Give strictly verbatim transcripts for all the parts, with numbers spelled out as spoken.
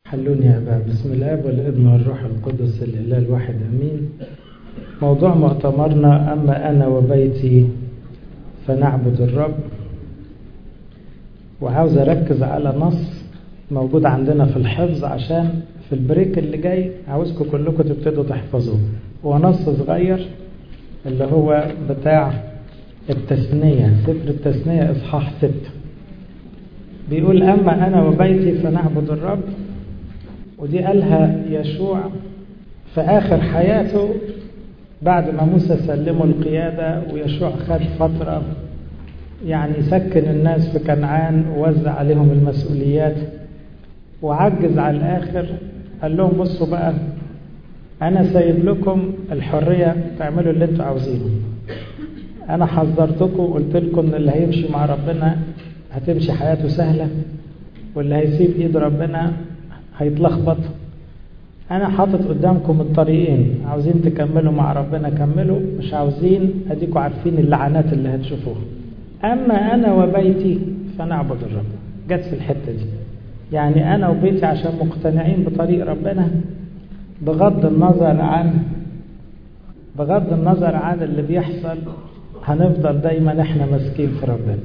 حلوني يا أبا. بسم الآب والابن والروح القدس الإله الواحد أمين. موضوع مؤتمرنا أما أنا وبيتي فنعبد الرب، وعاوز أركز على نص موجود عندنا في الحفظ عشان في البريك اللي جاي عاوزكم كلكم تبتدوا تحفظوه. هو نص صغير اللي هو بتاع التثنية، سفر التثنية إصحاح ستة، بيقول أما أنا وبيتي فنعبد الرب. ودي قالها يشوع في آخر حياته بعد ما موسى سلموا القيادة، ويشوع خد فترة يعني سكن الناس في كنعان ووزع عليهم المسؤوليات وعجز على الآخر. قال لهم بصوا بقى، أنا سايب لكم الحرية تعملوا اللي انتوا عاوزينه. أنا حذرتكم وقلت لكم إن اللي هيمشي مع ربنا هتمشي حياته سهلة، واللي هيسيب إيد ربنا هيتلخبط. أنا حاطط قدامكم الطريقين، عاوزين تكملوا مع ربنا كملوا، مش عاوزين أديكوا عارفين اللعنات اللي هتشوفوها. أما أنا وبيتي فنعبد الرب. جت في الحتة دي، يعني أنا وبيتي عشان مقتنعين بطريق ربنا بغض النظر عن بغض النظر عن اللي بيحصل، هنفضل دايما احنا ماسكين في ربنا.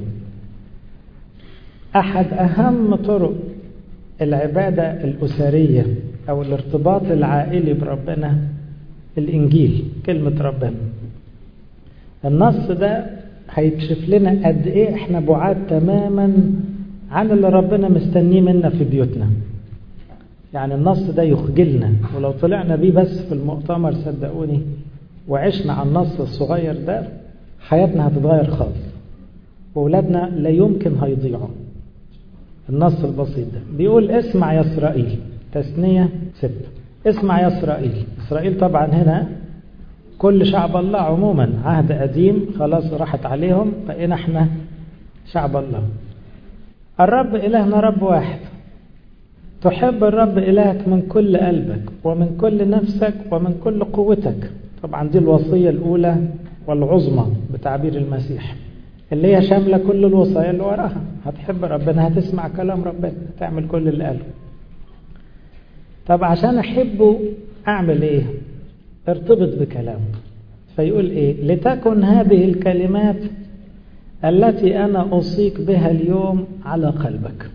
أحد أهم طرق العبادة الأسرية أو الارتباط العائلي بربنا الإنجيل، كلمة ربنا. النص ده هيكشف لنا قد إيه إحنا بعاد تماما عن اللي ربنا مستنيه منا في بيوتنا. يعني النص ده يخجلنا، ولو طلعنا بيه بس في المؤتمر صدقوني وعشنا على النص الصغير ده حياتنا هتتغير خالص، وأولادنا لا يمكن هيضيعوا. النص البسيط ده بيقول اسمع يا إسرائيل، تثنية ستة. اسمع يا إسرائيل. إسرائيل طبعا هنا كل شعب الله عموما، عهد قديم خلاص راحت عليهم، بقينا احنا شعب الله. الرب إلهنا رب واحد، تحب الرب إلهك من كل قلبك ومن كل نفسك ومن كل قوتك. طبعا دي الوصية الأولى والعظمى بتعبير المسيح، اللي هي شاملة كل الوصايا اللي وراها. هتحب ربنا، هتسمع كلام ربنا، هتعمل كل اللي قاله. طب عشان أحبه أعمل إيه؟ ارتبط بكلامه. فيقول إيه؟ لتكن هذه الكلمات التي أنا أوصيك بها اليوم على قلبك،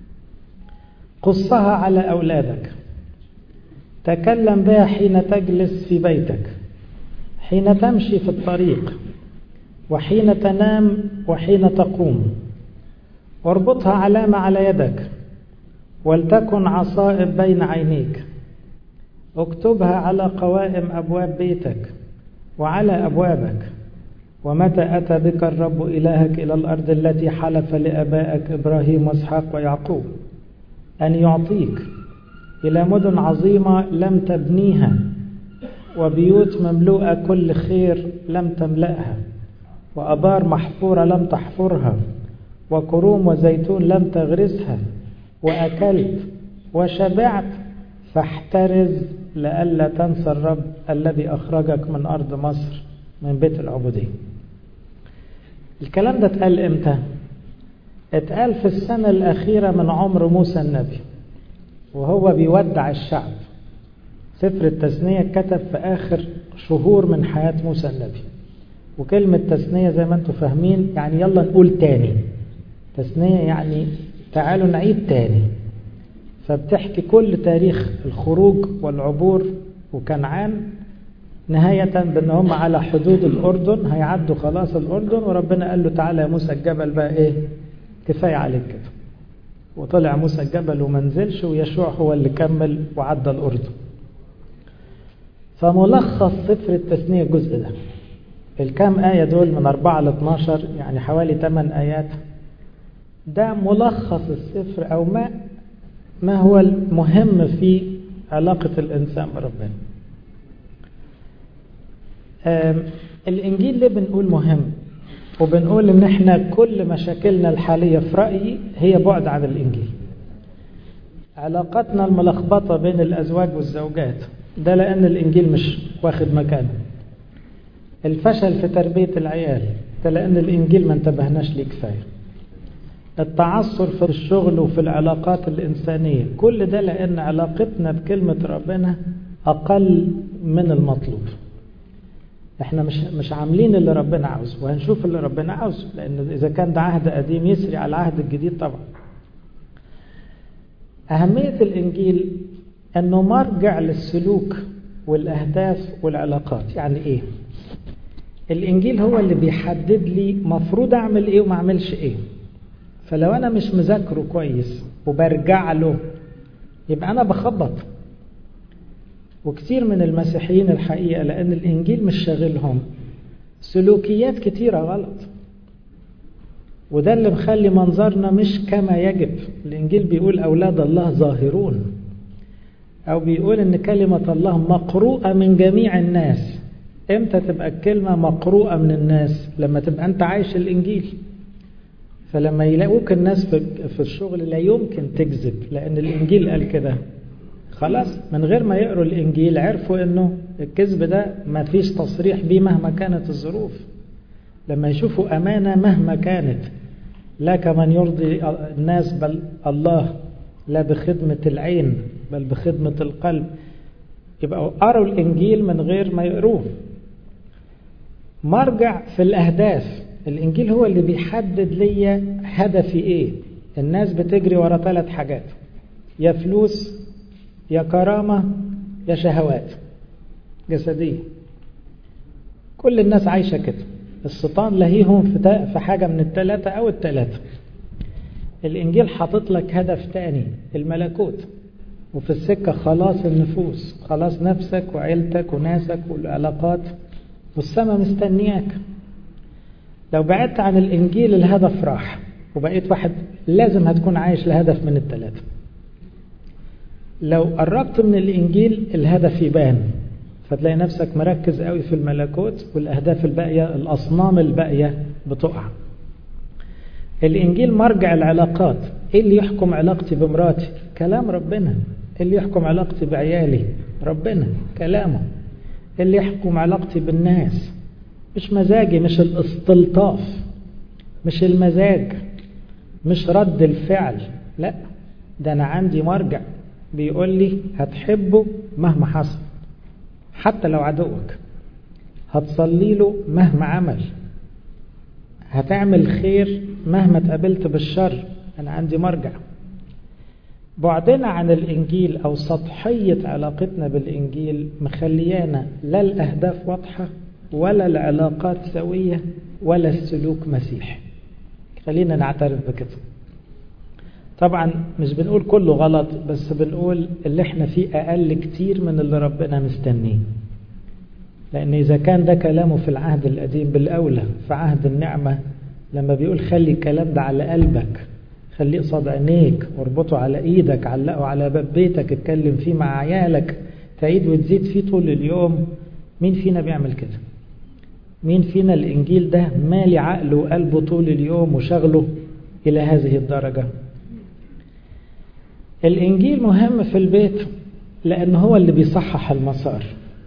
قصها على أولادك، تكلم بها حين تجلس في بيتك، حين تمشي في الطريق، وحين تنام وحين تقوم. واربطها علامة على يدك، ولتكن عصائب بين عينيك. اكتبها على قوائم أبواب بيتك وعلى أبوابك. ومتى أتى بك الرب إلهك إلى الأرض التي حلف لآبائك إبراهيم وإسحاق ويعقوب أن يعطيك، إلى مدن عظيمة لم تبنيها، وبيوت مملوءة كل خير لم تملأها، وأبار محفورة لم تحفرها، وكروم وزيتون لم تغرسها، وأكلت وشبعت، فاحترز لئلا تنسى الرب الذي أخرجك من أرض مصر من بيت العبودية. الكلام ده اتقال امتى؟ اتقال في السنة الأخيرة من عمر موسى النبي وهو بيودع الشعب. سفر التثنية كتب في آخر شهور من حياة موسى النبي. وكلمة تثنية زي ما انتم فاهمين يعني يلا نقول تاني. تثنية يعني تعالوا نعيد تاني. فبتحكي كل تاريخ الخروج والعبور وكنعان، نهاية بأن هم على حدود الأردن، هيعدوا خلاص الأردن، وربنا قال له تعالى يا موسى الجبل بقى ايه، كفاية عليك كده. وطلع موسى الجبل ومنزلش، ويشوع هو اللي كمل وعدى الأردن. فملخص سفر التثنية الجزء ده، الكام آية دول من أربعة لاثناشر يعني حوالي ثمان آيات، ده ملخص السفر أو ما ما هو المهم في علاقة الإنسان بربنا. الإنجيل ليه بنقول مهم؟ وبنقول إن إحنا كل مشاكلنا الحالية في رأيي هي بعد عن الإنجيل. علاقتنا الملخبطة بين الأزواج والزوجات ده لأن الإنجيل مش واخد مكانه. الفشل في تربية العيال ده لأن الإنجيل ما انتبهناش ليه كفاية. التعثر في الشغل وفي العلاقات الإنسانية، كل ده لأن علاقتنا بكلمة ربنا أقل من المطلوب. احنا مش مش عاملين اللي ربنا عاوزه، وهنشوف اللي ربنا عاوزه، لأن إذا كان ده عهد قديم يسري على العهد الجديد طبعا. أهمية الإنجيل أنه مرجع للسلوك والأهداف والعلاقات. يعني إيه؟ الإنجيل هو اللي بيحدد لي مفروض أعمل إيه وما أعملش إيه. فلو أنا مش مذاكره كويس وبرجع له يبقى أنا بخبط. وكثير من المسيحيين الحقيقة لأن الإنجيل مش شاغلهم سلوكيات كتيرة غلط، وده اللي مخلي منظرنا مش كما يجب. الإنجيل بيقول أولاد الله ظاهرون، أو بيقول إن كلمة الله مقروءة من جميع الناس. إمتى تبقى الكلمة مقروءة من الناس؟ لما تبقى أنت عايش الإنجيل. فلما يلاقوك الناس في الشغل لا يمكن تكذب، لأن الإنجيل قال كده. خلاص من غير ما يقروا الإنجيل عرفوا إنه الكذب ده ما فيش تصريح بيه مهما كانت الظروف. لما يشوفوا أمانة مهما كانت، لا كمن يرضي الناس بل الله، لا بخدمة العين بل بخدمة القلب، يبقى قروا الإنجيل من غير ما يقروه. مرجع في الأهداف. الإنجيل هو اللي بيحدد لي هدفي إيه. الناس بتجري ورا ثلاث حاجات، يا فلوس يا كرامة يا شهوات جسدية. كل الناس عايشة كده. الشيطان لهيهم في حاجة من الثلاثة أو الثلاثة. الإنجيل حاطط لك هدف تاني، الملكوت، وفي السكة خلاص النفوس، خلاص نفسك وعيلتك وناسك والعلاقات، والسماء مستنياك. لو بعدت عن الإنجيل الهدف راح، وبقيت واحد لازم هتكون عايش لهدف من الثلاثة. لو قربت من الإنجيل الهدف يبان، فتلاقي نفسك مركز قوي في الملكوت، والأهداف الباقية الأصنام الباقية بتقع. الإنجيل مرجع العلاقات. إيه اللي يحكم علاقتي بمراتي؟ كلام ربنا. إيه اللي يحكم علاقتي بعيالي؟ ربنا، كلامه. إيه اللي يحكم علاقتي بالناس؟ مش مزاجي، مش الاستلطاف، مش المزاج، مش رد الفعل، لا، ده أنا عندي مرجع بيقول لي هتحبه مهما حصل، حتى لو عدوك، هتصلي له مهما عمل، هتعمل خير مهما تقابلت بالشر. أنا عندي مرجع. بعدنا عن الإنجيل أو سطحية علاقتنا بالإنجيل مخليانا لا الأهداف واضحة ولا العلاقات سوية ولا السلوك مسيحي. خلينا نعترف بكده. طبعا مش بنقول كله غلط، بس بنقول اللي احنا فيه أقل كتير من اللي ربنا مستنيه. لأن إذا كان ده كلامه في العهد القديم، بالأولى في عهد النعمة لما بيقول خلي الكلام ده على قلبك، خليه قصاد عينيك، واربطه على ايدك، علقه على باب بيتك، اتكلم فيه مع عيالك، تعيد وتزيد فيه طول اليوم. مين فينا بيعمل كده؟ مين فينا الإنجيل ده مالي عقله وقلبه طول اليوم وشغله إلى هذه الدرجة؟ الإنجيل مهم في البيت لأنه هو اللي بيصحح المسار.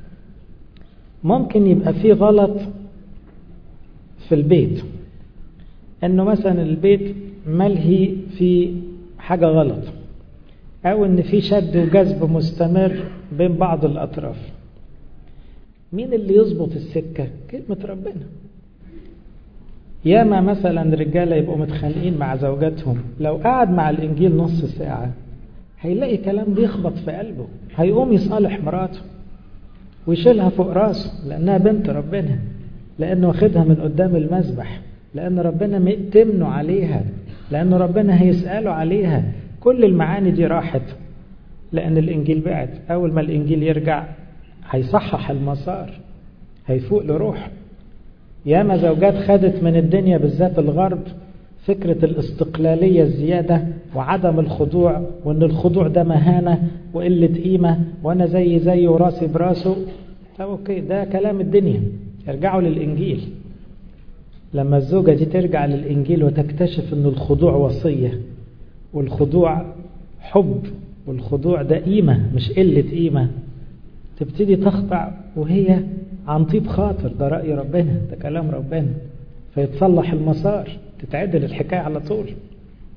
ممكن يبقى فيه غلط في البيت، أنه مثلا البيت ملهي في حاجة غلط، أو أن في شد وجذب مستمر بين بعض الأطراف. مين اللي يظبط السكة؟ كلمة ربنا. ياما مثلا رجالة يبقوا متخانقين مع زوجاتهم، لو قعد مع الإنجيل نص ساعة هيلاقي كلام بيخبط في قلبه، هيقوم يصالح مراته ويشيلها فوق راسه، لأنها بنت ربنا، لأنه واخدها من قدام المذبح، لأن ربنا مئتمنه عليها، لأن ربنا هيسأله عليها. كل المعاني دي راحت لأن الإنجيل بعد. أول ما الإنجيل يرجع هيصحح المسار، هيفوق لروح. ياما زوجات خدت من الدنيا بالذات الغرب فكرة الاستقلالية الزيادة وعدم الخضوع، وأن الخضوع ده مهانة وقلة قيمة، وأنا زي زي وراسي براسه. طب أوكي، ده كلام الدنيا. ارجعوا للإنجيل. لما الزوجة دي ترجع للإنجيل وتكتشف أن الخضوع وصية، والخضوع حب، والخضوع ده قيمة مش قلة قيمة، تبتدي تخضع وهي عن طيب خاطر. ده رأي ربنا، ده كلام ربنا، فيتصلح المسار، تتعدل الحكاية على طول.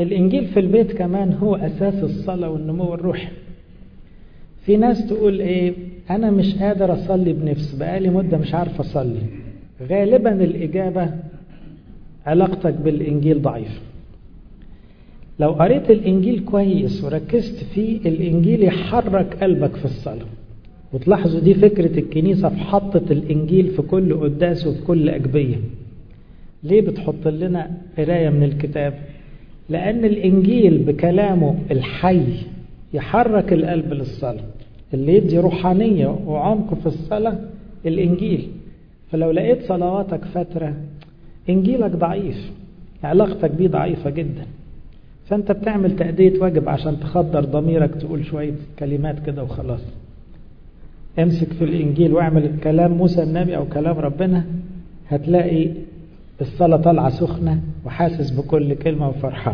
الإنجيل في البيت كمان هو أساس الصلاة والنمو الروحي. في ناس تقول إيه، أنا مش قادر أصلي بنفس، بقالي مدة مش عارف أصلي. غالبا الإجابة علاقتك بالإنجيل ضعيف. لو قريت الإنجيل كويس وركزت فيه، الإنجيل يحرك قلبك في الصلاة. وتلاحظوا دي فكرة الكنيسة في حطة الإنجيل في كل قداس وفي كل أجبية. ليه بتحط لنا قراية من الكتاب؟ لأن الإنجيل بكلامه الحي يحرك القلب للصلاة. اللي يدي روحانية وعمق في الصلاة الإنجيل. فلو لقيت صلواتك فترة إنجيلك ضعيف، علاقتك بيه ضعيفة جدا، فأنت بتعمل تأدية واجب عشان تخدر ضميرك، تقول شوية كلمات كده وخلاص. امسك في الإنجيل واعمل كلام موسى النبي أو كلام ربنا، هتلاقي الصلاة طالعة سخنة وحاسس بكل كلمة وفرحان.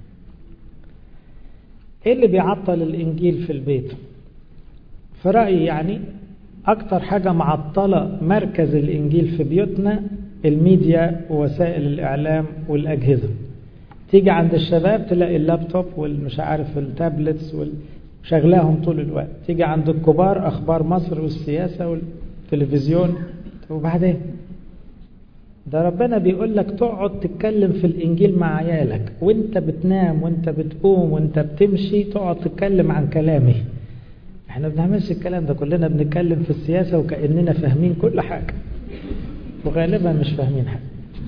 ايه اللي بيعطل الإنجيل في البيت؟ في رأيي يعني أكتر حاجة معطلة مركز الإنجيل في بيوتنا الميديا ووسائل الإعلام والأجهزة. تيجي عند الشباب تلاقي اللابتوب والمش عارف التابلتس وشغلاهم طول الوقت. تيجي عند الكبار أخبار مصر والسياسة والتلفزيون. وبعدين ده ربنا بيقول لك تقعد تتكلم في الإنجيل مع عيالك، وانت بتنام وانت بتقوم وانت بتمشي تقعد تتكلم عن كلامي. احنا بنعملش الكلام ده، كلنا بنتكلم في السياسة وكأننا فاهمين كل حاجة، وغالبا مش فاهمين حاجة،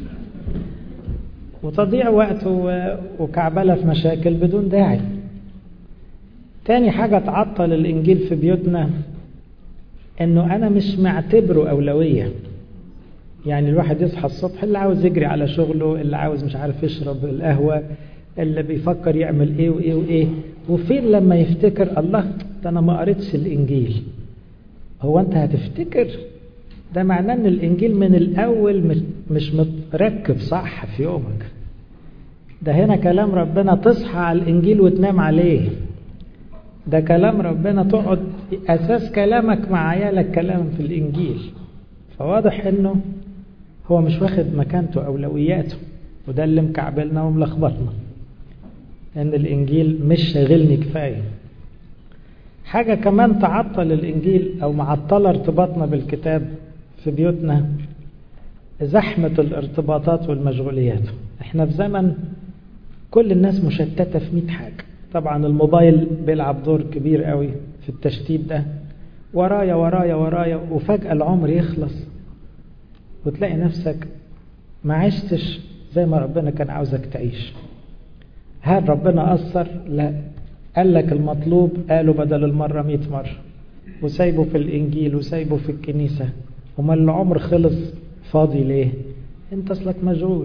وتضيع وقت وكعبلة في مشاكل بدون داعي. تاني حاجة تعطل الإنجيل في بيوتنا انه انا مش معتبره أولوية. يعني الواحد يصحى الصبح، اللي عاوز يجري على شغله، اللي عاوز مش عارف يشرب القهوة، اللي بيفكر يعمل ايه وايه وايه، وفين لما يفتكر الله ده انا ما قريتش الإنجيل. هو انت هتفتكر؟ ده معناه ان الإنجيل من الأول مش متركب صح في يومك. ده هنا كلام ربنا تصحى على الإنجيل وتنام عليه. ده كلام ربنا تقعد أساس كلامك مع عيالك كلام في الإنجيل. فواضح انه هو مش واخد مكانته أولوياته، وده اللي مكعبلنا وملخبطنا، ان الإنجيل مش شاغلني كفاية. حاجة كمان تعطل الإنجيل أو معطلة ارتباطنا بالكتاب في بيوتنا، زحمة الارتباطات والمشغوليات. احنا في زمن كل الناس مشتتة في مئة حاجة. طبعا الموبايل بيلعب دور كبير قوي في التشتيت ده، ورايا ورايا ورايا، وفجأة العمر يخلص وتلاقي نفسك ما عشتش زي ما ربنا كان عاوزك تعيش. هل ربنا أثر؟ لا، قال لك المطلوب قالوا بدل المرة مئة مرة، وسايبه في الإنجيل وسايبه في الكنيسة. وما العمر خلص فاضي ليه؟ انت اصلك مشغول.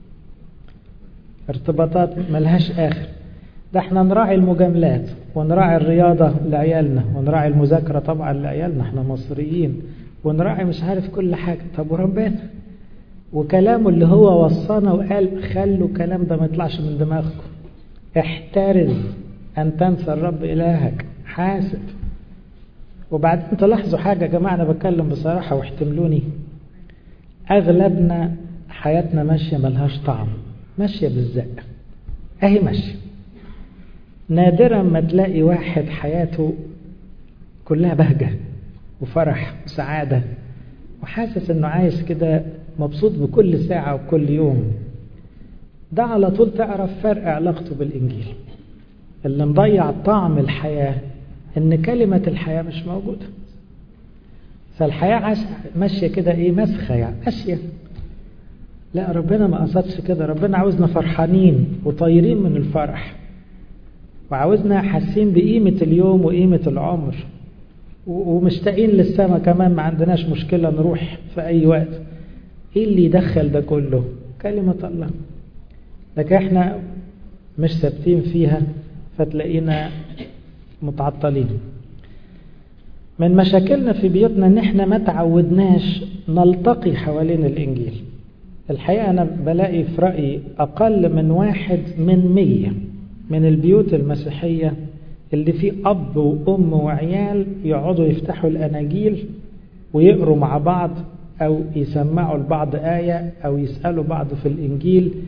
ارتباطات ملهاش آخر. ده احنا نراعي المجاملات ونراعي الرياضة لعيالنا ونراعي المذاكرة طبعا لعيالنا، احنا مصريين، ونراعي مش عارف كل حاجة. طب وربنا وكلامه اللي هو وصانا وقال خلوا الكلام ده ما يطلعش من دماغكم، احترز أن تنسى الرب إلهك، حاسب. وبعدين تلاحظوا حاجة يا جماعة، أنا بتكلم بصراحة واحتملوني، أغلبنا حياتنا ماشية ملهاش طعم، ماشية بالزق، أهي ماشية. نادرا ما تلاقي واحد حياته كلها بهجة وفرح وسعادة وحاسس أنه عايش كده مبسوط بكل ساعة وكل يوم. ده على طول تعرف فرق علاقته بالإنجيل. اللي مضيع طعم الحياة ان كلمة الحياة مش موجودة. فالحياة ماشية كده ايه، مسخة يعني ماشية. لا، ربنا ما قصدش كده. ربنا عاوزنا فرحانين وطايرين من الفرح، وعاوزنا حاسين بقيمة اليوم وقيمة العمر، ومشتاقين للسماء كمان، ما عندناش مشكلة نروح في اي وقت. ايه اللي يدخل ده كله؟ كلمة الله. لكن احنا مش ثابتين فيها، فتلاقينا متعطلين. من مشاكلنا في بيوتنا ان احنا ما تعودناش نلتقي حوالين الانجيل. الحقيقة انا بلاقي في رأيي اقل من واحد من مية من البيوت المسيحية اللي فيه اب وام وعيال يقعدوا يفتحوا الاناجيل ويقروا مع بعض، او يسمعوا لبعض آية، او يسألوا بعض في الانجيل،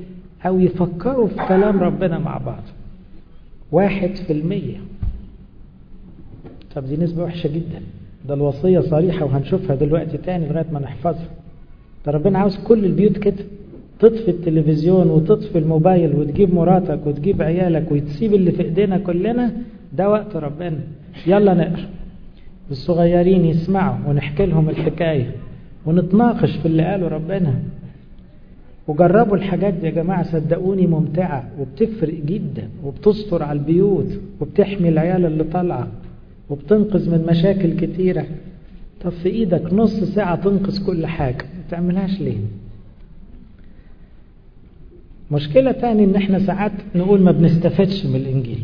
أو يفكروا في كلام ربنا مع بعض. واحد في المية. طب دي نسبة وحشة جدا. ده الوصية صريحة وهنشوفها دلوقتي تاني لغاية ما نحفظها. ده ربنا عاوز كل البيوت كده، تطفي التلفزيون وتطفي الموبايل وتجيب مراتك وتجيب عيالك وتسيب اللي في ايدينا كلنا. ده وقت ربنا. يلا نقرأ، الصغيرين يسمعوا ونحكي لهم الحكاية ونتناقش في اللي قاله ربنا. وجربوا الحاجات دي يا جماعة، صدقوني ممتعة وبتفرق جدا وبتستر على البيوت وبتحمي العيال اللي طالعة وبتنقذ من مشاكل كتيرة. طب في ايدك نص ساعة تنقذ كل حاجة، ما تعملهاش ليه؟ مشكلة تاني ان احنا ساعات نقول ما بنستفادش من الانجيل.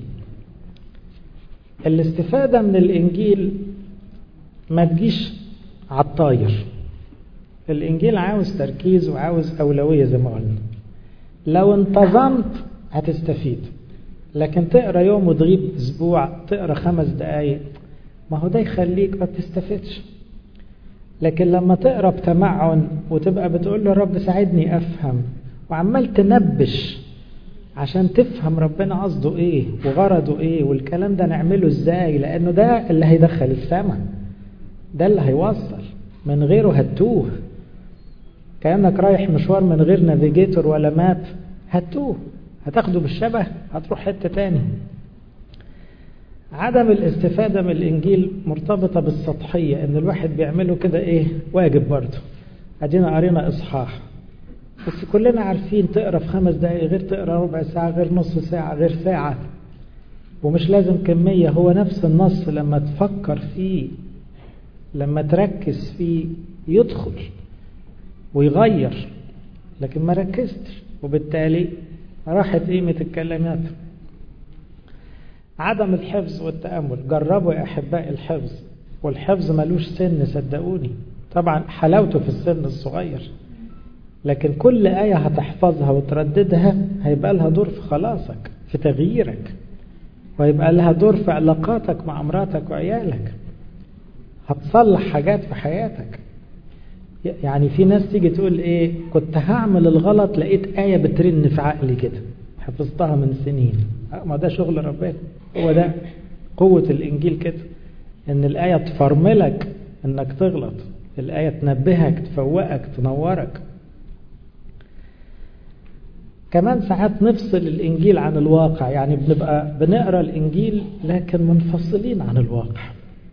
الاستفادة من الانجيل ما تجيش عالطاير. الانجيل عاوز تركيز وعاوز اولوية زي ما قلنا. لو انتظمت هتستفيد، لكن تقرأ يوم وتغيب اسبوع، تقرأ خمس دقايق، ما هو ده يخليك ما تستفدش. لكن لما تقرأ بتمعن وتبقى بتقول له رب ساعدني افهم، وعمال تنبش عشان تفهم ربنا قصده ايه وغرضه ايه والكلام ده نعمله ازاي، لانه ده اللي هيدخل السماء، ده اللي هيوصل. من غيره هتوه، كأنك رايح مشوار من غير نافيجيتور ولا ماب، هتوه، هتاخده بالشبه، هتروح حتة تاني. عدم الاستفادة من الانجيل مرتبطة بالسطحية، ان الواحد بيعمله كده ايه واجب برضه. ادينا قرينا اصحاح، بس كلنا عارفين تقرأ في خمس دقايق غير تقرأ ربع ساعة غير نص ساعة غير ساعة، ومش لازم كمية. هو نفس النص لما تفكر فيه، لما تركز فيه يدخل ويغير، لكن ما ركزتش وبالتالي راحت قيمة الكلمات. عدم الحفظ والتأمل. جربوا يا أحباء الحفظ، والحفظ ملوش سن صدقوني، طبعا حلاوته في السن الصغير، لكن كل آية هتحفظها وترددها هيبقى لها دور في خلاصك، في تغييرك، وهيبقى لها دور في علاقاتك مع مراتك وعيالك، هتصلح حاجات في حياتك. يعني في ناس تيجي تقول ايه، كنت هعمل الغلط لقيت آية بترن في عقلي كده حفظتها من سنين. ما ده شغل ربنا، هو ده قوة الإنجيل كده، ان الآية تفرملك انك تغلط، الآية تنبهك تفوقك تنورك. كمان ساعات نفصل الإنجيل عن الواقع، يعني بنبقى بنقرأ الإنجيل لكن منفصلين عن الواقع،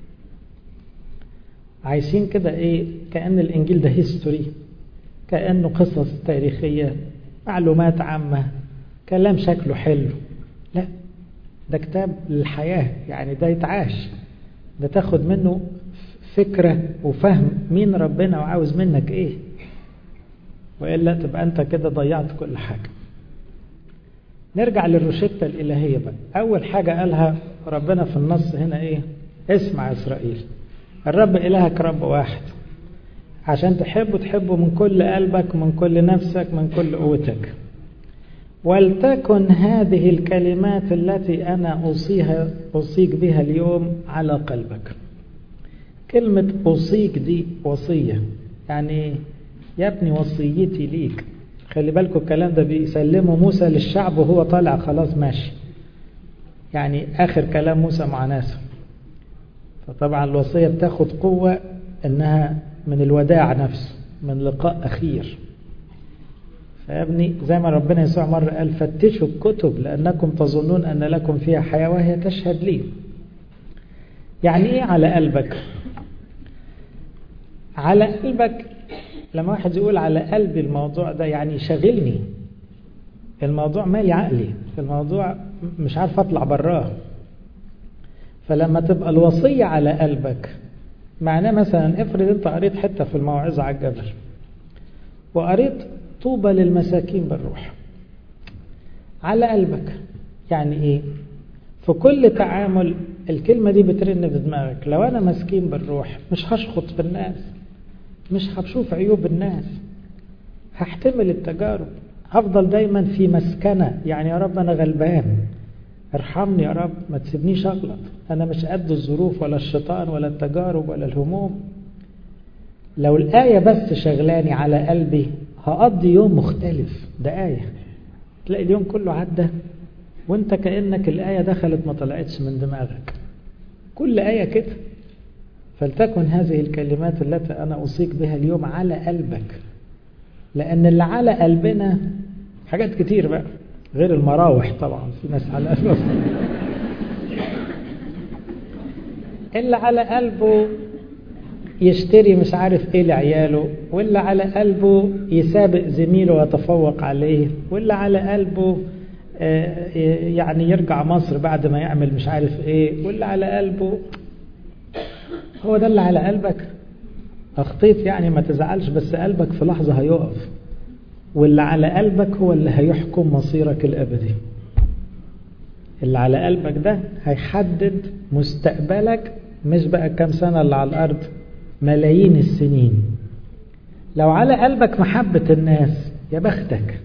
عايشين كده ايه كأن الإنجيل ده هيستوري، كأنه قصص تاريخية، معلومات عامة، كلام شكله حلو. لا، ده كتاب للحياة، يعني ده يتعاش، ده تاخد منه فكرة وفهم مين ربنا وعاوز منك ايه، وإلا تبقى انت كده ضيعت كل حاجة. نرجع للروشتة الإلهية بقى. أول حاجة قالها ربنا في النص هنا ايه؟ اسمع إسرائيل، الرب إلهك رب واحد، عشان تحبه تحبه من كل قلبك من كل نفسك من كل قوتك. ولتكن هذه الكلمات التي أنا أوصيها أوصيك بها اليوم على قلبك. كلمة أوصيك دي وصية، يعني يا ابني وصيتي ليك. خلي بالكم الكلام ده بيسلمه موسى للشعب وهو طالع خلاص ماشي، يعني آخر كلام موسى مع ناسه. فطبعا الوصية بتاخد قوة انها من الوداع نفسه، من لقاء اخير. فيا ابني زي ما ربنا يسوع مرة قال فتشوا الكتب لانكم تظنون ان لكم فيها حياة وهي تشهد لي. يعني ايه على قلبك؟ على قلبك لما واحد يقول على قلبي الموضوع ده يعني شغلني، الموضوع مالي عقلي، الموضوع مش عارف اطلع براه. فلما تبقى الوصية على قلبك معناه مثلا افرض انت قريت حتة في الموعظة على الجبل وقريت طوبى للمساكين بالروح، على قلبك يعني ايه؟ في كل تعامل الكلمة دي بترن في دماغك، لو انا مسكين بالروح مش هشخط في الناس، مش هشوف عيوب الناس، هحتمل التجارب، هفضل دايما في مسكنة، يعني يا رب انا غلبان ارحمني يا رب، ما تسيبنيش اغلط، انا مش قد الظروف ولا الشيطان ولا التجارب ولا الهموم. لو الآية بس شغلاني على قلبي هقضي يوم مختلف، ده آية. تلاقي اليوم كله عدى وانت كأنك الآية دخلت ما طلعتش من دماغك. كل آية كده. فلتكن هذه الكلمات التي أنا أوصيك بها اليوم على قلبك، لأن اللي على قلبنا حاجات كتير بقى غير المراوح. طبعا في ناس على قلبه اللي على قلبه يشتري مش عارف ايه لعياله، واللي على قلبه يسابق زميله ويتفوق عليه، واللي على قلبه يعني يرجع مصر بعد ما يعمل مش عارف ايه، واللي على قلبه. هو ده اللي على قلبك؟ اخطيت يعني ما تزعلش، بس قلبك في لحظة هيقف، واللي على قلبك هو اللي هيحكم مصيرك الابدي. اللي على قلبك ده هيحدد مستقبلك، مش بقى كام سنة اللي على الارض، ملايين السنين. لو على قلبك محبة الناس يا بختك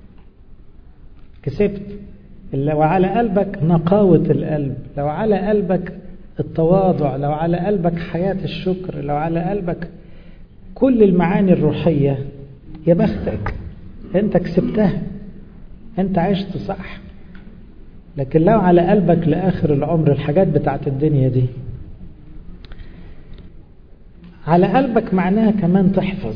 كسبت. لو على قلبك نقاوة القلب، لو على قلبك التواضع، لو على قلبك حياة الشكر، لو على قلبك كل المعاني الروحية يا بختك، انت كسبتها، انت عشت صح. لكن لو على قلبك لآخر العمر الحاجات بتاعت الدنيا دي، على قلبك معناها كمان تحفظ.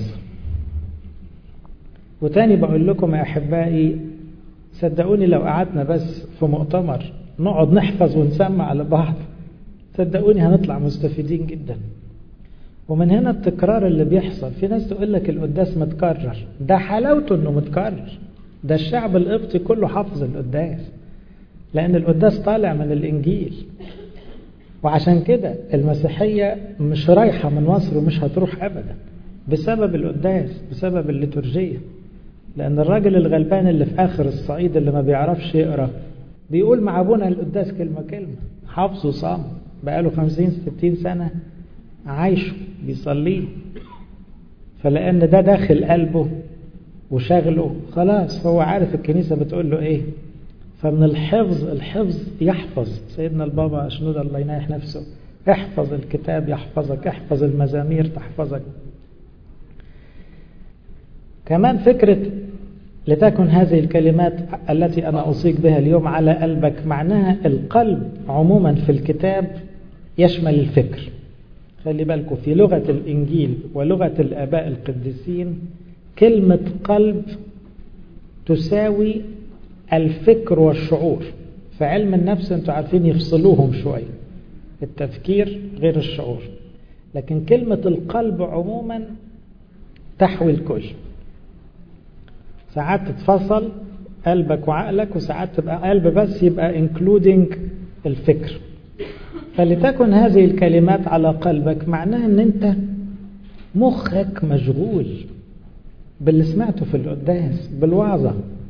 وتاني بقول لكم يا أحبائي، صدقوني لو قعدنا بس في مؤتمر نقعد نحفظ ونسمع على بعض، صدقوني هنطلع مستفيدين جدا. ومن هنا التكرار اللي بيحصل. في ناس تقول لك القداس متكرر، ده حلاوته انه متكرر. ده الشعب القبطي كله حافظ القداس، لأن القداس طالع من الإنجيل. وعشان كده المسيحية مش رايحة من مصر ومش هتروح أبدا بسبب القداس، بسبب الليتورجية. لأن الراجل الغلبان اللي في آخر الصعيد اللي ما بيعرفش يقرأ بيقول مع أبونا القداس كلمة كلمة، حافظه صام بقاله خمسين ستين سنة عايشه بيصليه. فلأن ده داخل قلبه وشغله خلاص، هو عارف الكنيسة بتقول له إيه. فمن الحفظ، الحفظ يحفظ. سيدنا البابا شنودة الله ينايح نفسه، احفظ الكتاب يحفظك، احفظ المزامير تحفظك. كمان فكرة لتكن هذه الكلمات التي أنا أوصيك بها اليوم على قلبك، معناها القلب عموما في الكتاب يشمل الفكر. خلي بالكم في لغة الإنجيل ولغة الآباء القديسين كلمة قلب تساوي الفكر والشعور. في علم النفس انتوا عارفين يفصلوهم شوية، التفكير غير الشعور، لكن كلمة القلب عموما تحوي الكل. ساعات تتفصل قلبك وعقلك، وساعات تبقى قلب بس يبقى including الفكر. فلتكن هذه الكلمات على قلبك معناها ان انت مخك مشغول باللي سمعته في القداس، بالوعظة،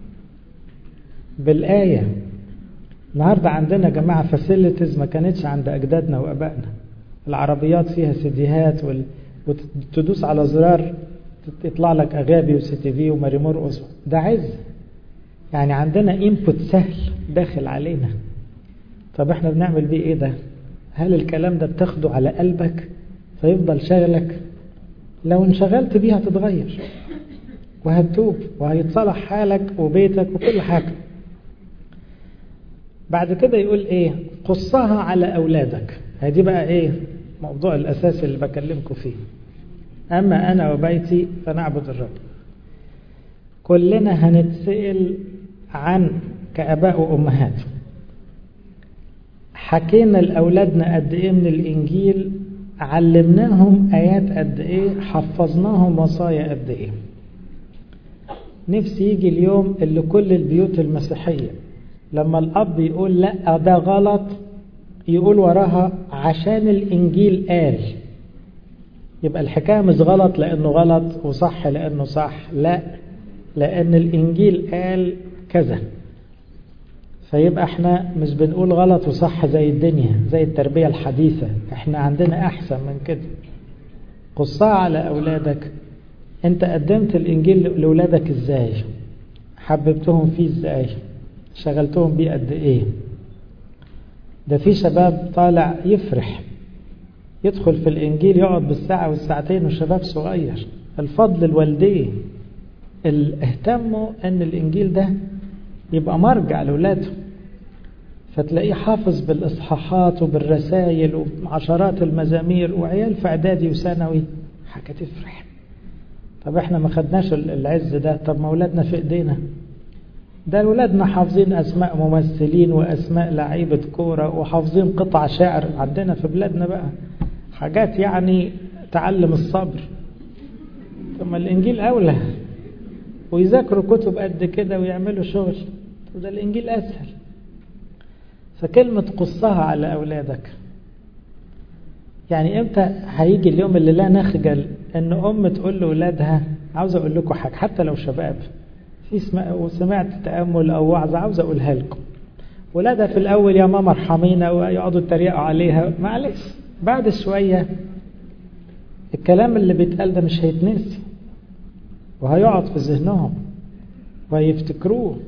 بالآية. النهاردة عندنا جماعة فاسيلتيز ما كانتش عند أجدادنا وأبائنا. العربيات فيها سيديهات وال... وتدوس على زرار يطلع لك أغابي وسي تي في وماري مرقص. ده عز يعني، عندنا انبوت سهل داخل علينا. طب احنا بنعمل بيه ايه ده؟ هل الكلام ده بتاخده على قلبك فيفضل شغلك؟ لو انشغلت بيه هتتغير وهتتوب وهيتصلح حالك وبيتك وكل حاجة. بعد كده يقول ايه؟ قصها على أولادك. هذه بقى ايه موضوع الأساسي اللي بكلمكم فيه. أما أنا وبيتي فنعبد الرب. كلنا هنتسأل عن كأباء وأمهات حكينا لأولادنا قد إيه من الإنجيل، علمناهم آيات قد إيه، حفظناهم وصايا قد إيه. نفسي يجي اليوم اللي كل البيوت المسيحية لما الأب يقول لا ده غلط يقول وراها عشان الإنجيل قال. يبقى الحكاية مش غلط لأنه غلط وصح لأنه صح، لا، لأن الإنجيل قال كذا. فيبقى احنا مش بنقول غلط وصح زي الدنيا زي التربية الحديثة، احنا عندنا أحسن من كده. قصها على أولادك. انت قدمت الإنجيل لأولادك ازاي؟ حببتهم فيه ازاي؟ شغلتهم بيه قد ايه؟ ده في شباب طالع يفرح يدخل في الإنجيل يقعد بالساعة والساعتين، وشباب صغير. الفضل الوالدين اللي اهتموا أن الإنجيل ده يبقى مرجع لأولاده، فتلاقيه حافظ بالإصحاحات وبالرسائل وعشرات المزامير، وعيال في إعدادي وثانوي، حاجة تفرح. طب احنا ما خدناش العز ده، طب ما أولادنا في إيدينا، ده أولادنا حافظين أسماء ممثلين وأسماء لعيبة كورة وحافظين قطع شعر عندنا في بلادنا بقى، حاجات يعني تعلم الصبر. ثم الإنجيل أولى، ويذاكروا كتب قد كده ويعملوا شغل، وده الإنجيل أسهل. فكلمة قصها على أولادك، يعني إمتى هيجي اليوم اللي لا نخجل أن أم تقول لأولادها، عاوز أقول لكم حاجة حتى لو شباب، في سمع وسمعت تأمل أو وعظ عاوز أقولها لكم، ولادها في الأول يا ماما ارحمينا ويقعدوا يتريقوا عليها، معلش بعد شوية الكلام اللي بيتقال ده مش هيتنسي، وهيقعد في ذهنهم وهيفتكروه.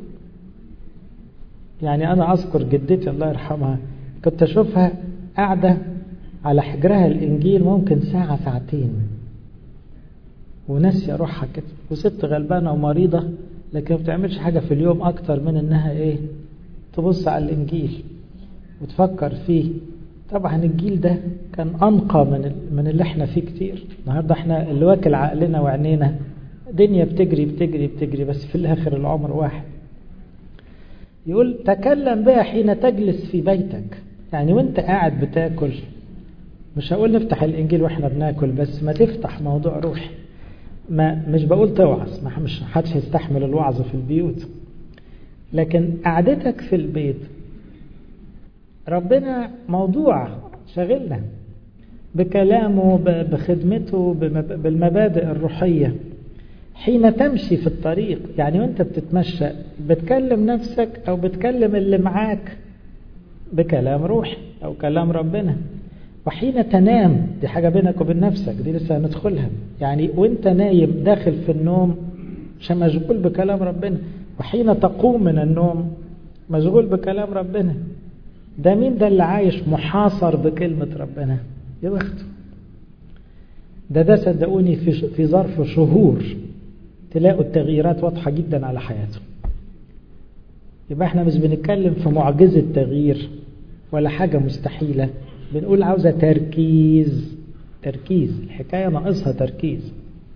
يعني أنا أذكر جدتي الله يرحمها، كنت أشوفها قاعدة على حجرها الإنجيل ممكن ساعة ساعتين وناسية روحها كده، وست غلبانة ومريضة، لكن ما بتعملش حاجة في اليوم أكتر من إنها إيه، تبص على الإنجيل وتفكر فيه. طبعا الجيل ده كان أنقى من من اللي احنا فيه كتير. النهارده احنا اللي واكل عقلنا وعينينا، دنيا بتجري بتجري بتجري، بس في الآخر العمر واحد. يقول تكلم بها حين تجلس في بيتك، يعني وانت قاعد بتاكل، مش هقول نفتح الإنجيل واحنا بناكل، بس ما تفتح موضوع روحي. ما مش بقول توعظ، ما مش حدش يستحمل الوعظ في البيوت، لكن قعدتك في البيت ربنا موضوع شغلنا بكلامه بخدمته بالمبادئ الروحية. حين تمشي في الطريق، يعني وانت بتتمشى بتكلم نفسك او بتكلم اللي معاك بكلام روحي او كلام ربنا. وحين تنام، دي حاجة بينك وبين نفسك، دي لسه هندخلها، يعني وانت نايم داخل في النوم مش مشغول بكلام ربنا. وحين تقوم من النوم مشغول بكلام ربنا. ده مين ده اللي عايش محاصر بكلمة ربنا؟ يا بخته. ده ده صدقوني في في ظرف شهور تلاقوا التغييرات واضحة جدا على حياته. يبقى احنا مش بنتكلم في معجزة تغيير ولا حاجة مستحيلة، بنقول عاوزة تركيز. تركيز، الحكاية ناقصها تركيز.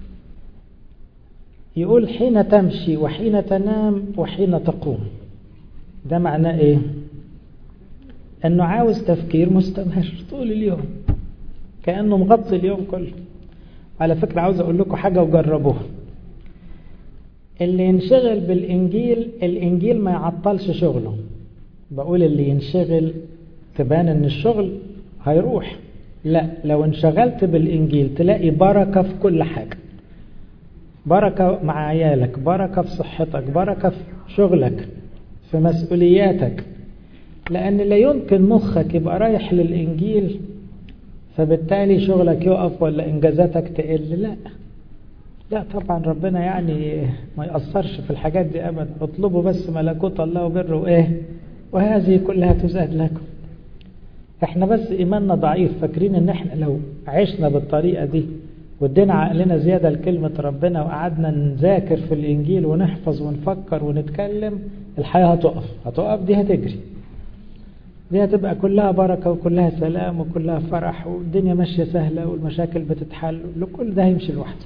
يقول حين تمشي وحين تنام وحين تقوم. ده معناه ايه؟ انه عاوز تفكير مستمر طول اليوم، كأنه مغطي اليوم كله. على فكرة عاوز اقول لكم حاجة وجربوها. اللي ينشغل بالإنجيل، الإنجيل ما يعطلش شغله. بقول اللي ينشغل تبان ان الشغل هيروح، لا، لو انشغلت بالإنجيل تلاقي بركة في كل حاجة. بركة مع عيالك، بركة في صحتك، بركة في شغلك، في مسؤولياتك. لأن لا يمكن مخك يبقى رايح للإنجيل فبالتالي شغلك يقف ولا إنجازاتك تقل. لا لا طبعا ربنا يعني ما يأثرش في الحاجات دي أبدا. اطلبوا بس ملكوت الله وبره وإيه، وهذه كلها تزاد لكم. احنا بس إيماننا ضعيف، فاكرين ان احنا لو عشنا بالطريقة دي وادينا عقلنا زيادة لكلمة ربنا وقعدنا نذاكر في الإنجيل ونحفظ ونفكر ونتكلم، الحياة هتقف. هتقف دي هتجري، دي هتبقى كلها بركة وكلها سلام وكلها فرح والدنيا ماشية سهلة والمشاكل بتتحل، لكل ده هيمشي لوحده.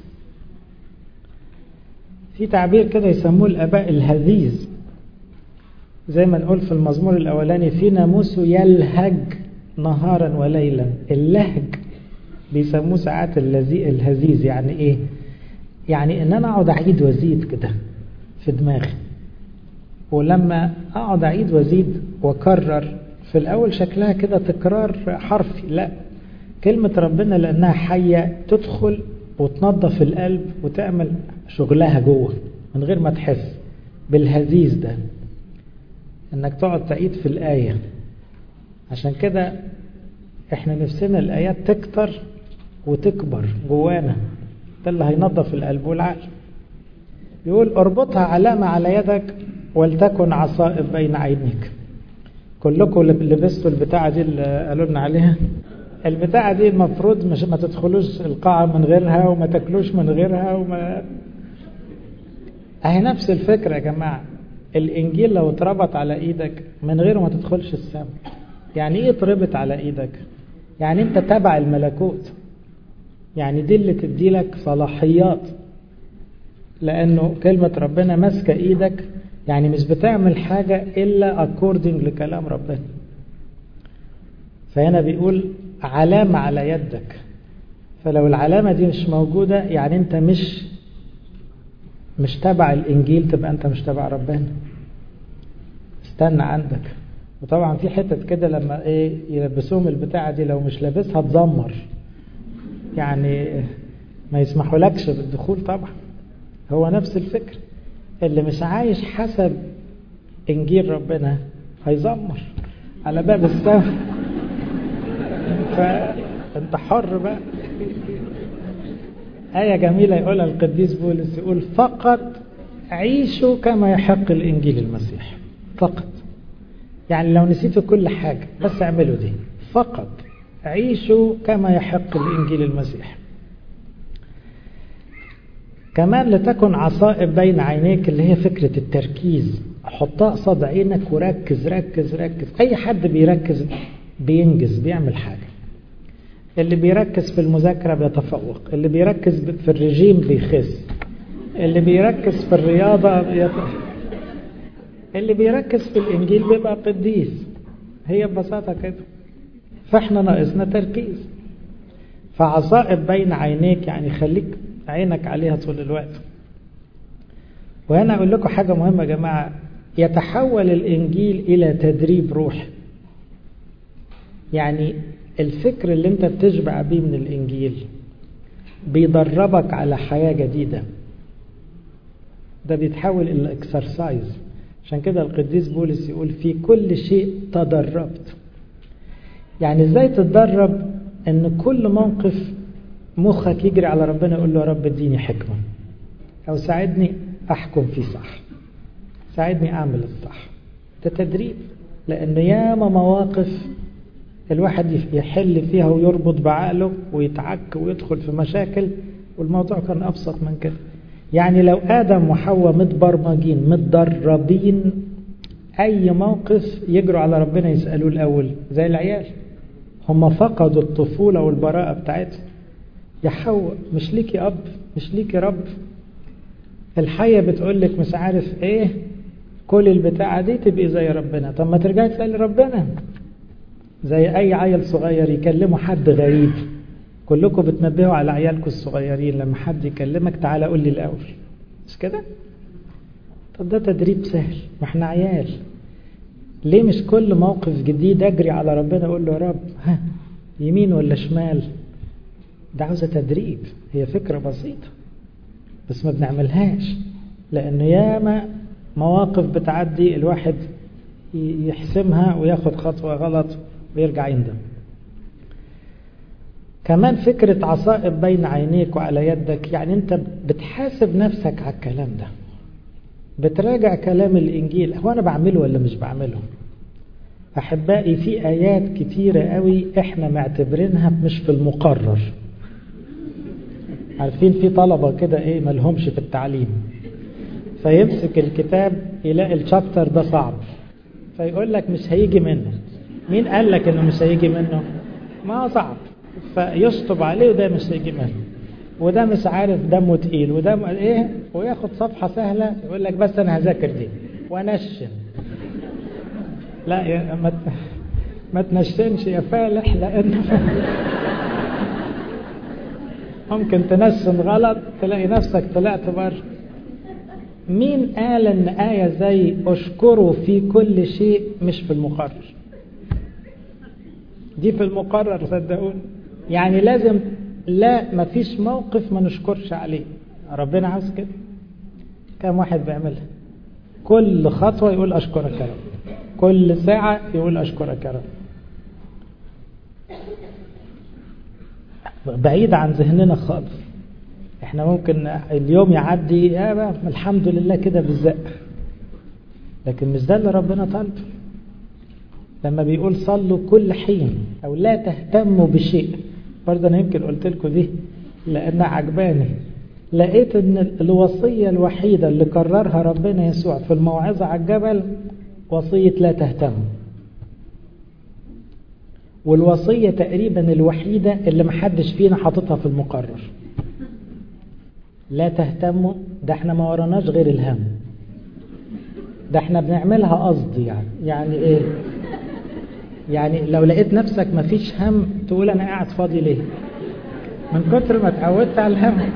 في تعبير كده يسموه الآباء الهذيز، زي ما نقول في المزمور الأولاني في ناموسه يلهج نهارا وليلا. اللهج بيسموه ساعات الهزيز. يعني ايه؟ يعني ان انا اقعد اعيد وازيد كده في دماغي، ولما اقعد اعيد وازيد واكرر، في الاول شكلها كده تكرار حرفي، لا، كلمة ربنا لانها حية تدخل وتنظف القلب وتعمل شغلها جوه من غير ما تحس بالهزيز ده، انك تقعد تعيد في الآية. عشان كده احنا نفسنا الآيات تكتر وتكبر جوانا، ده اللي هينظف القلب والعقل. يقول اربطها علامة على يدك ولتكن عصائب بين عينيك. كلكم لبستوا البتاعة دي اللي قالوا لنا عليها. البتاعة دي المفروض مش ما تدخلوش القاعة من غيرها وما تاكلوش من غيرها وما... اهي نفس الفكرة يا جماعة. الإنجيل لو اتربط على إيدك من غيره ما تدخلش السماء. يعني إيه اتربط على إيدك؟ يعني أنت تبع الملكوت، يعني دي اللي تدي لك صلاحيات، لأنه كلمة ربنا ماسكة إيدك، يعني مش بتعمل حاجة إلا according لكلام ربنا. فهنا بيقول علامة على يدك، فلو العلامة دي مش موجودة يعني أنت مش مش تبع الإنجيل، تبقى أنت مش تبع ربنا. استنى عندك. وطبعا في حتت كده لما إيه يلبسوهم البتاعة دي لو مش لابسها تزمر، يعني ما يسمحوا لكش بالدخول. طبعا هو نفس الفكر، اللي مش عايش حسب إنجيل ربنا هيزمر على باب السماء. فأنت حر بقى. آية جميلة يقولها القديس بولس، يقول فقط عيشوا كما يحق الإنجيل المسيح. فقط، يعني لو نسيتوا كل حاجة بس اعملوا دي، فقط عيشوا كما يحق الإنجيل المسيح. كمان لتكن عصائب بين عينيك، اللي هي فكرة التركيز. حطها قصاد عينك وركز ركز ركز. أي حد بيركز بينجز، بيعمل حاجة. اللي بيركز في المذاكرة بيتفوق، اللي بيركز في الرجيم بيخس، اللي بيركز في الرياضة بيتفوق. اللي بيركز في الإنجيل بيبقى قديس. هي ببساطة كده. فاحنا ناقصنا تركيز. فعصائب بين عينيك يعني خليك عينك عليها طول الوقت. وهنا أقول لكم حاجة مهمة يا جماعة، يتحول الإنجيل إلى تدريب روحي. يعني الفكر اللي انت بتشبع بيه من الإنجيل بيدربك على حياة جديدة. ده بيتحول إلى اكسرسايز. عشان كده القديس بولس يقول في كل شيء تدربت. يعني ازاي تتدرب؟ ان كل موقف مخك يجري على ربنا يقول له يا رب اديني حكمة، او ساعدني احكم فيه صح، ساعدني اعمل الصح. ده تدريب، لان ياما مواقف الواحد يحل فيها ويربط بعقله ويتعك ويدخل في مشاكل، والموضوع كان ابسط من كده. يعني لو آدم وحواء متبرمجين متدربين، أي موقف يجروا على ربنا يسألوه الأول زي العيال. هم فقدوا الطفولة والبراءة بتاعتهم. يا حواء مش ليكي أب، مش ليكي رب. الحية بتقول لك مش عارف إيه، كل البتاعة دي تبقي زي ربنا. طب ما ترجعي تسألي ربنا. زي أي عيل صغير يكلموا حد غريب، كلكم بتنبهوا على عيالكم الصغيرين لما حد يكلمك تعالى قول لي الأول، مش كده؟ طب ده تدريب سهل، ما احنا عيال. ليه مش كل موقف جديد اجري على ربنا اقول له يا رب ها يمين ولا شمال؟ ده عاوزة تدريب. هي فكرة بسيطة بس ما بنعملهاش، لأنه ياما مواقف بتعدي الواحد يحسمها وياخد خطوة غلط ويرجع يندم. كمان فكرة عصائب بين عينيك وعلى يدك، يعني انت بتحاسب نفسك على الكلام ده، بتراجع كلام الإنجيل، هو أنا بعمله ولا مش بعمله؟ أحبائي في آيات كتيرة قوي إحنا معتبرينها مش في المقرر. عارفين في طلبة كده إيه ملهمش في التعليم، فيمسك الكتاب يلاقي الشابتر ده صعب فيقول لك مش هيجي منه. مين قال لك إنه مش هيجي منه؟ ما هو صعب فيشطب عليه، وده مش هيجي منه، وده مش عارف دمه تقيل، وده ايه، وياخد صفحة سهلة يقول لك بس انا هذاكر دي وانشن. لا يا ما ما تنشنش يا فالح، لان ممكن تنشن غلط تلاقي نفسك طلعت بره. مين قال ان آية زي اشكروا في كل شيء مش في المقرر؟ دي في المقرر صدقوني. يعني لازم، لا مفيش موقف ما نشكرش عليه. ربنا عاوز كده. كم واحد بيعملها؟ كل خطوة يقول أشكرك يا رب، كل ساعة يقول أشكرك يا رب. بعيد عن ذهننا خالص. احنا ممكن اليوم يعدي يا بقى الحمد لله كده بالزق، لكن مش ده اللي ربنا طالبه. لما بيقول صلوا كل حين أو لا تهتموا بشيء، برضه أنا يمكن قلت لكم دي لأنها عجباني. لقيت ان الوصية الوحيدة اللي كررها ربنا يسوع في الموعظة على الجبل وصية لا تهتم، والوصية تقريبا الوحيدة اللي محدش فينا حاططها في المقرر. لا تهتموا، ده احنا ما وراناش غير الهم، ده احنا بنعملها قصد. يعني يعني ايه؟ يعني لو لقيت نفسك ما فيش هم تقول انا قاعد فاضي ليه، من كتر ما اتعودت على الهم،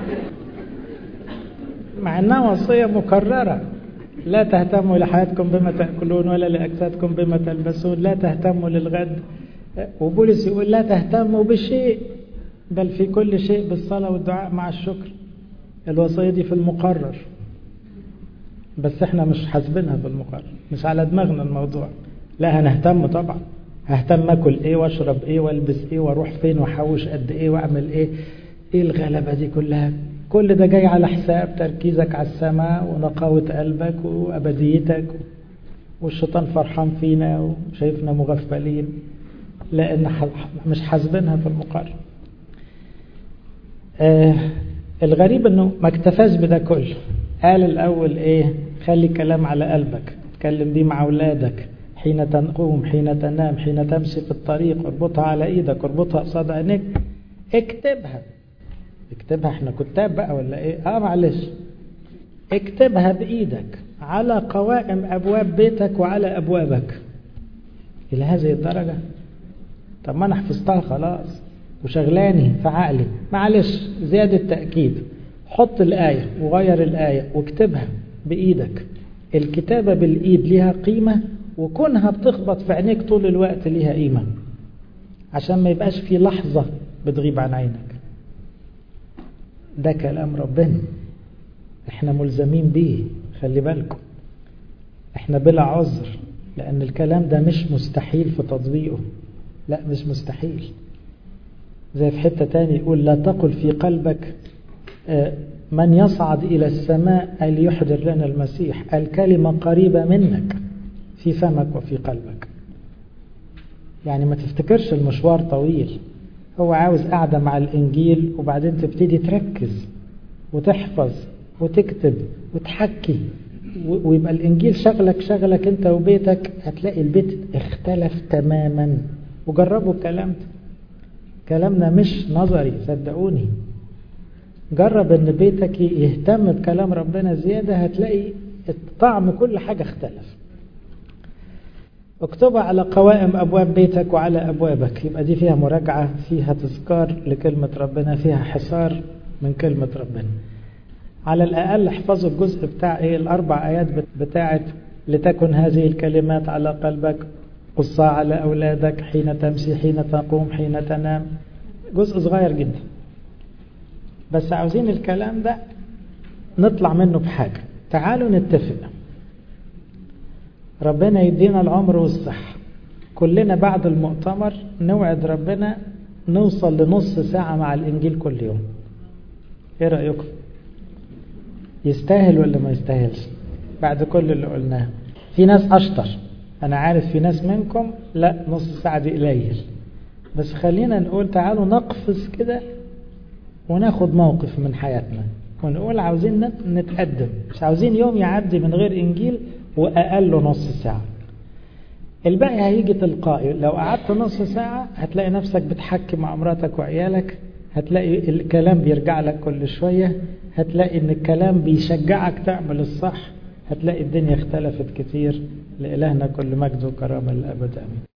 مع انها وصية مكررة. لا تهتموا لحياتكم بما تأكلون ولا لأجسادكم بما تلبسون، لا تهتموا للغد. وبولس يقول لا تهتموا بشيء بل في كل شيء بالصلاة والدعاء مع الشكر. الوصية دي في المقرر، بس احنا مش حاسبينها في المقرر، مش على دماغنا الموضوع. لا هنهتم طبعا، ههتم اكل ايه واشرب ايه والبس ايه واروح فين واحوش قد ايه واعمل ايه. ايه الغلبة دي كلها؟ كل ده جاي على حساب تركيزك على السماء ونقاوة قلبك وابديتك، والشيطان فرحان فينا وشايفنا مغفلين لان مش حاسبينها في المقرر. آه الغريب انه ما اكتفاش بده كله. قال الاول ايه؟ خلي كلام على قلبك، اتكلم دي مع اولادك، حين تقوم حين تنام حين تمشي في الطريق، اربطها على ايدك، اربطها قصاد عينيك، اكتبها. اكتبها، احنا كتاب بقى ولا ايه؟ اه معلش، اكتبها بايدك على قوائم ابواب بيتك وعلى ابوابك. الى هذه الدرجة؟ طب ما انا حفظتها خلاص وشغلاني في عقلي، معلش زيادة تأكيد، حط الآية وغير الآية واكتبها بإيدك. الكتابة بالإيد ليها قيمة، وكونها بتخبط في عينيك طول الوقت ليها قيمة، عشان ما يبقاش في لحظة بتغيب عن عينك. ده كلام ربنا، احنا ملزمين بيه، خلي بالكم احنا بلا عذر، لأن الكلام ده مش مستحيل في تطبيقه. لا مش مستحيل. زي في حتة تاني يقول لا تقل في قلبك من يصعد إلى السماء ليحضر لنا المسيح، الكلمة قريبة منك في فمك وفي قلبك. يعني ما تفتكرش المشوار طويل، هو عاوز قاعدة مع الإنجيل وبعدين تبتدي تركز وتحفظ وتكتب وتحكي، ويبقى الإنجيل شغلك شغلك أنت وبيتك، هتلاقي البيت اختلف تماما. وجربوا الكلام ده، كلامنا مش نظري صدقوني. جرب ان بيتك يهتم بكلام ربنا زيادة، هتلاقي الطعم كل حاجة اختلف. اكتبها على قوائم ابواب بيتك وعلى ابوابك، يبقى دي فيها مراجعة، فيها تذكار لكلمة ربنا، فيها حصار من كلمة ربنا. على الاقل احفظوا الجزء بتاع ايه، الاربع ايات بتاعت لتكن هذه الكلمات على قلبك، قصها على اولادك، حين تمشي حين تقوم حين تنام. جزء صغير جدا، بس عاوزين الكلام ده نطلع منه بحاجة. تعالوا نتفق، ربنا يدينا العمر والصحة، كلنا بعد المؤتمر نوعد ربنا نوصل لنص ساعة مع الإنجيل كل يوم. ايه رأيكم؟ يستاهل ولا ما يستاهلش بعد كل اللي قلناه؟ في ناس أشطر، أنا عارف في ناس منكم لا نص ساعة دي قليل، بس خلينا نقول تعالوا نقفز كده وناخد موقف من حياتنا ونقول عاوزين نتقدم، مش عاوزين يوم يعدي من غير إنجيل وأقله نص ساعة. الباقي هيجي تلقائي. لو قعدت نص ساعة هتلاقي نفسك بتحكي مع مراتك وعيالك، هتلاقي الكلام بيرجع لك كل شوية، هتلاقي ان الكلام بيشجعك تعمل الصح، هتلاقي الدنيا اختلفت كتير. لإلهنا كل مجد وكرامة للأبد آمين.